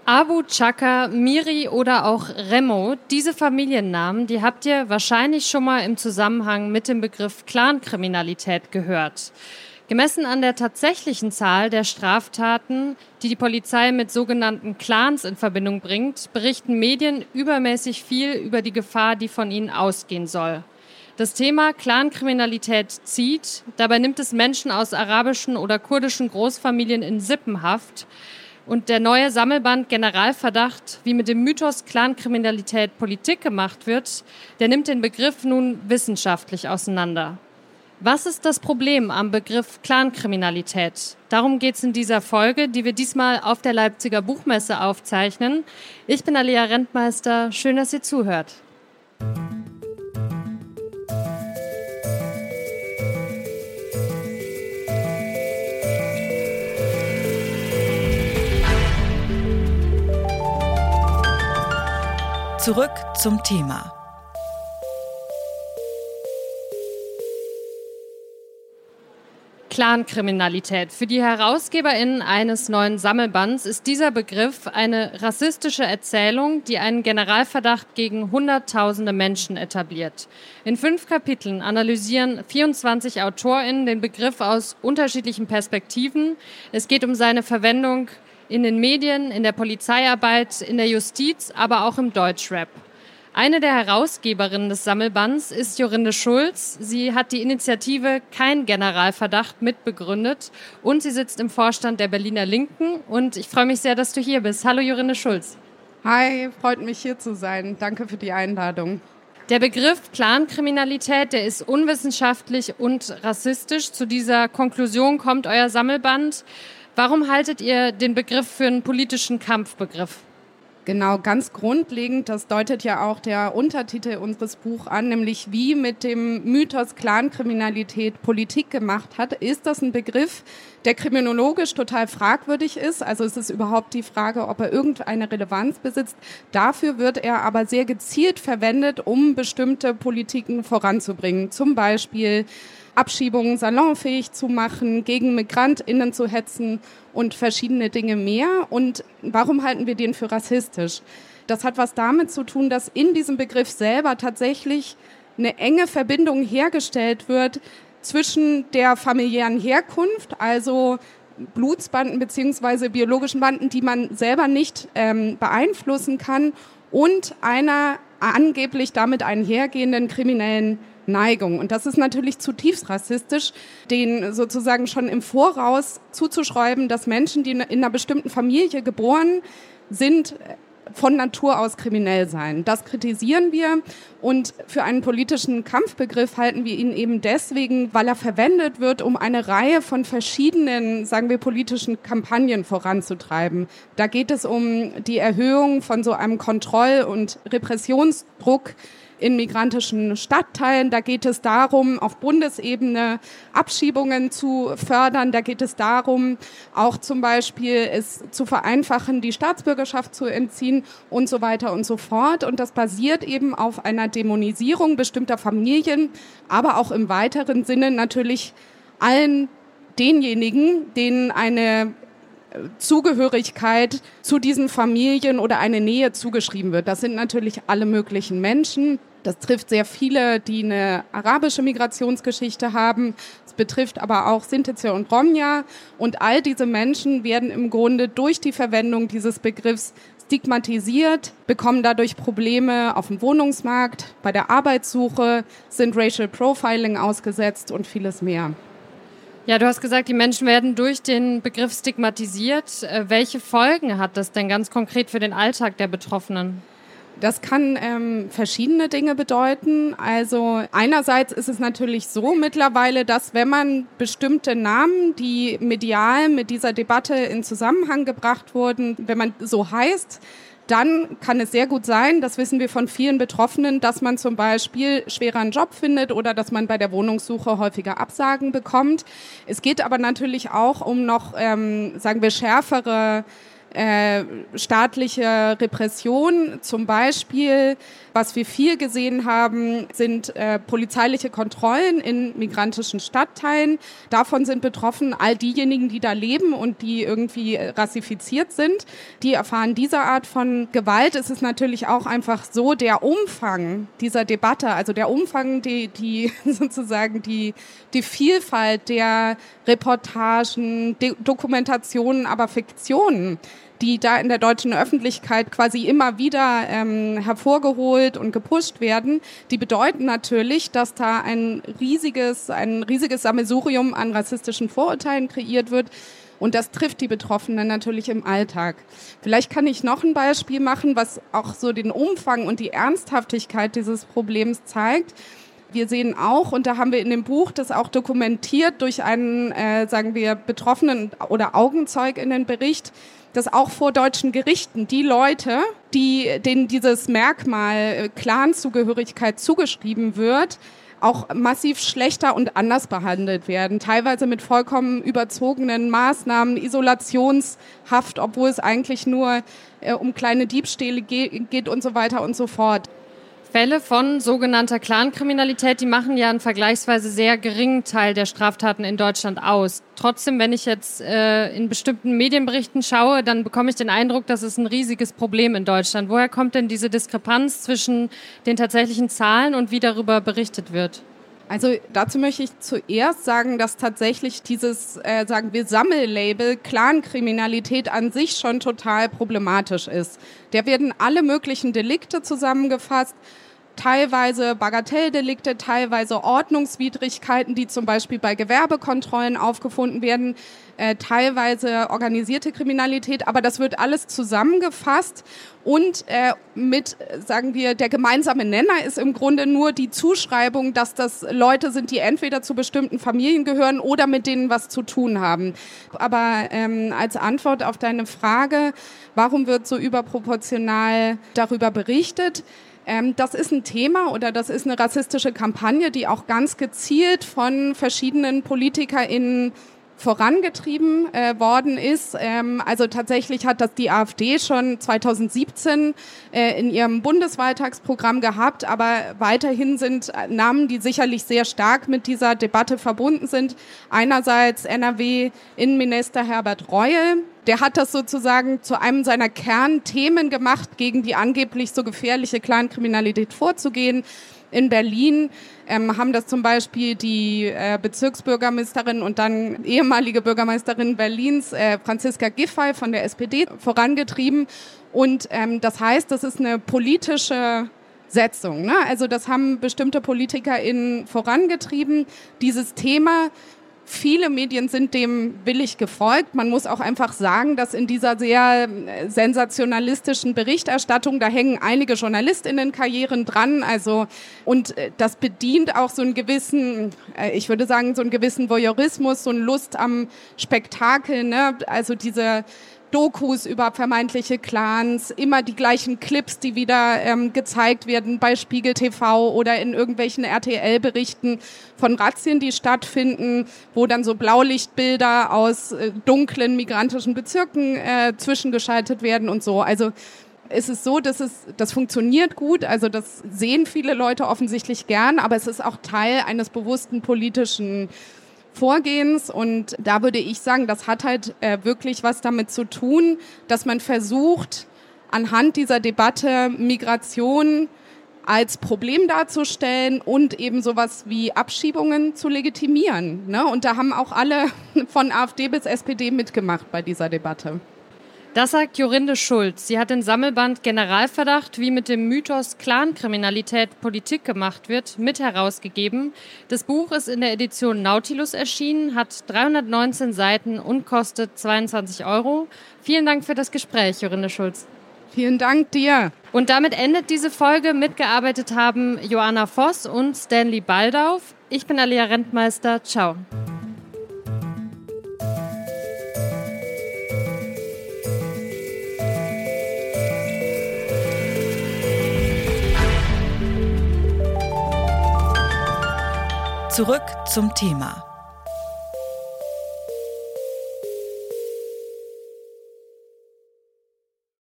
Abu Chaka, Miri oder auch Remo, diese Familiennamen, die habt ihr wahrscheinlich schon mal im Zusammenhang mit dem Begriff Clankriminalität gehört. Gemessen an der tatsächlichen Zahl der Straftaten, die die Polizei mit sogenannten Clans in Verbindung bringt, berichten Medien übermäßig viel über die Gefahr, die von ihnen ausgehen soll. Das Thema Clankriminalität zieht, dabei nimmt es Menschen aus arabischen oder kurdischen Großfamilien in Sippenhaft. Und der neue Sammelband Generalverdacht, wie mit dem Mythos Clankriminalität Politik gemacht wird, der nimmt den Begriff nun wissenschaftlich auseinander. Was ist das Problem am Begriff Clankriminalität? Darum geht es in dieser Folge, die wir diesmal auf der Leipziger Buchmesse aufzeichnen. Ich bin Alea Rentmeister, schön, dass ihr zuhört. Zurück zum Thema. Clankriminalität. Für die HerausgeberInnen eines neuen Sammelbands ist dieser Begriff eine rassistische Erzählung, die einen Generalverdacht gegen Hunderttausende Menschen etabliert. In 5 Kapiteln analysieren 24 AutorInnen den Begriff aus unterschiedlichen Perspektiven. Es geht um seine Verwendung in den Medien, in der Polizeiarbeit, in der Justiz, aber auch im Deutschrap. Eine der Herausgeberinnen des Sammelbands ist Jorinde Schulz. Sie hat die Initiative Kein Generalverdacht mitbegründet und sie sitzt im Vorstand der Berliner Linken. Und ich freue mich sehr, dass du hier bist. Hallo Jorinde Schulz. Hi, freut mich hier zu sein. Danke für die Einladung. Der Begriff Clankriminalität, der ist unwissenschaftlich und rassistisch. Zu dieser Konklusion kommt euer Sammelband. Warum haltet ihr den Begriff für einen politischen Kampfbegriff? Genau, ganz grundlegend, das deutet ja auch der Untertitel unseres Buchs an, nämlich wie mit dem Mythos Clankriminalität Politik gemacht hat, ist das ein Begriff, der kriminologisch total fragwürdig ist. Also es ist überhaupt die Frage, ob er irgendeine Relevanz besitzt. Dafür wird er aber sehr gezielt verwendet, um bestimmte Politiken voranzubringen. Zum Beispiel Abschiebungen salonfähig zu machen, gegen MigrantInnen zu hetzen und verschiedene Dinge mehr. Und warum halten wir den für rassistisch? Das hat was damit zu tun, dass in diesem Begriff selber tatsächlich eine enge Verbindung hergestellt wird zwischen der familiären Herkunft, also Blutsbanden bzw. biologischen Banden, die man selber nicht beeinflussen kann, und einer angeblich damit einhergehenden kriminellen Neigung. Und das ist natürlich zutiefst rassistisch, den sozusagen schon im Voraus zuzuschreiben, dass Menschen, die in einer bestimmten Familie geboren sind, von Natur aus kriminell seien. Das kritisieren wir und für einen politischen Kampfbegriff halten wir ihn eben deswegen, weil er verwendet wird, um eine Reihe von verschiedenen, sagen wir, politischen Kampagnen voranzutreiben. Da geht es um die Erhöhung von so einem Kontroll- und Repressionsdruck in migrantischen Stadtteilen. Da geht es darum, auf Bundesebene Abschiebungen zu fördern. Da geht es darum, auch zum Beispiel es zu vereinfachen, die Staatsbürgerschaft zu entziehen und so weiter und so fort. Und das basiert eben auf einer Dämonisierung bestimmter Familien, aber auch im weiteren Sinne natürlich allen denjenigen, denen eine Zugehörigkeit zu diesen Familien oder eine Nähe zugeschrieben wird. Das sind natürlich alle möglichen Menschen. Das trifft sehr viele, die eine arabische Migrationsgeschichte haben. Es betrifft aber auch Sintize und Romja. Und all diese Menschen werden im Grunde durch die Verwendung dieses Begriffs stigmatisiert, bekommen dadurch Probleme auf dem Wohnungsmarkt, bei der Arbeitssuche, sind Racial Profiling ausgesetzt und vieles mehr. Ja, du hast gesagt, die Menschen werden durch den Begriff stigmatisiert. Welche Folgen hat das denn ganz konkret für den Alltag der Betroffenen? Das kann verschiedene Dinge bedeuten. Also einerseits ist es natürlich so mittlerweile, dass wenn man bestimmte Namen, die medial mit dieser Debatte in Zusammenhang gebracht wurden, wenn man so heißt, dann kann es sehr gut sein, das wissen wir von vielen Betroffenen, dass man zum Beispiel schwerer einen Job findet oder dass man bei der Wohnungssuche häufiger Absagen bekommt. Es geht aber natürlich auch um noch, sagen wir, schärfere staatliche Repression, zum Beispiel, was wir viel gesehen haben, sind polizeiliche Kontrollen in migrantischen Stadtteilen. Davon sind betroffen all diejenigen, die da leben und die irgendwie rassifiziert sind. Die erfahren diese Art von Gewalt. Es ist natürlich auch einfach so, der Umfang dieser Debatte, also der Umfang, die sozusagen die Vielfalt der Reportagen, Dokumentationen, aber Fiktionen, die da in der deutschen Öffentlichkeit quasi immer wieder hervorgeholt und gepusht werden, die bedeuten natürlich, dass da ein riesiges Sammelsurium an rassistischen Vorurteilen kreiert wird. Und das trifft die Betroffenen natürlich im Alltag. Vielleicht kann ich noch ein Beispiel machen, was auch so den Umfang und die Ernsthaftigkeit dieses Problems zeigt. Wir sehen auch, und da haben wir in dem Buch das auch dokumentiert durch einen, sagen wir, Betroffenen- oder AugenzeugInnenbericht, dass auch vor deutschen Gerichten die Leute, denen dieses Merkmal Clanzugehörigkeit zugeschrieben wird, auch massiv schlechter und anders behandelt werden. Teilweise mit vollkommen überzogenen Maßnahmen, Isolationshaft, obwohl es eigentlich nur um kleine Diebstähle geht und so weiter und so fort. Fälle von sogenannter Clankriminalität, die machen ja einen vergleichsweise sehr geringen Teil der Straftaten in Deutschland aus. Trotzdem, wenn ich jetzt in bestimmten Medienberichten schaue, dann bekomme ich den Eindruck, das ist ein riesiges Problem in Deutschland. Woher kommt denn diese Diskrepanz zwischen den tatsächlichen Zahlen und wie darüber berichtet wird? Also dazu möchte ich zuerst sagen, dass tatsächlich dieses, sagen wir, Sammellabel Clankriminalität an sich schon total problematisch ist. Da werden alle möglichen Delikte zusammengefasst, teilweise Bagatelldelikte, teilweise Ordnungswidrigkeiten, die zum Beispiel bei Gewerbekontrollen aufgefunden werden, teilweise organisierte Kriminalität, aber das wird alles zusammengefasst und mit, sagen wir, der gemeinsame Nenner ist im Grunde nur die Zuschreibung, dass das Leute sind, die entweder zu bestimmten Familien gehören oder mit denen was zu tun haben. Aber als Antwort auf deine Frage, warum wird so überproportional darüber berichtet? Das ist ein Thema oder das ist eine rassistische Kampagne, die auch ganz gezielt von verschiedenen PolitikerInnen vorangetrieben worden ist. Also tatsächlich hat das die AfD schon 2017 in ihrem Bundeswahltagsprogramm gehabt, aber weiterhin sind Namen, die sicherlich sehr stark mit dieser Debatte verbunden sind. Einerseits NRW-Innenminister Herbert Reul. Der hat das sozusagen zu einem seiner Kernthemen gemacht, gegen die angeblich so gefährliche Clankriminalität vorzugehen. In Berlin haben das zum Beispiel die Bezirksbürgermeisterin und dann ehemalige Bürgermeisterin Berlins, Franziska Giffey von der SPD, vorangetrieben. Und das heißt, das ist eine politische Setzung, ne? Also das haben bestimmte PolitikerInnen vorangetrieben, dieses Thema. Viele Medien sind dem willig gefolgt. Man muss auch einfach sagen, dass in dieser sehr sensationalistischen Berichterstattung, da hängen einige JournalistInnen-Karrieren dran. Also, und das bedient auch so einen gewissen, ich würde sagen, so einen gewissen Voyeurismus, so eine Lust am Spektakel, ne? Also diese Dokus über vermeintliche Clans, immer die gleichen Clips, die wieder gezeigt werden bei Spiegel TV oder in irgendwelchen RTL-Berichten von Razzien, die stattfinden, wo dann so Blaulichtbilder aus dunklen migrantischen Bezirken zwischengeschaltet werden und so. Also es ist so, dass das funktioniert gut, also das sehen viele Leute offensichtlich gern, aber es ist auch Teil eines bewussten politischen Vorgehens und da würde ich sagen, das hat halt wirklich was damit zu tun, dass man versucht, anhand dieser Debatte Migration als Problem darzustellen und eben sowas wie Abschiebungen zu legitimieren, ne? Und da haben auch alle von AfD bis SPD mitgemacht bei dieser Debatte. Das sagt Jorinde Schulz. Sie hat den Sammelband Generalverdacht, wie mit dem Mythos Clankriminalität Politik gemacht wird, mit herausgegeben. Das Buch ist in der Edition Nautilus erschienen, hat 319 Seiten und kostet 22 €. Vielen Dank für das Gespräch, Jorinde Schulz. Vielen Dank dir. Und damit endet diese Folge. Mitgearbeitet haben Joanna Voss und Stanley Baldauf. Ich bin Alia Rentmeister. Ciao. Zurück zum Thema.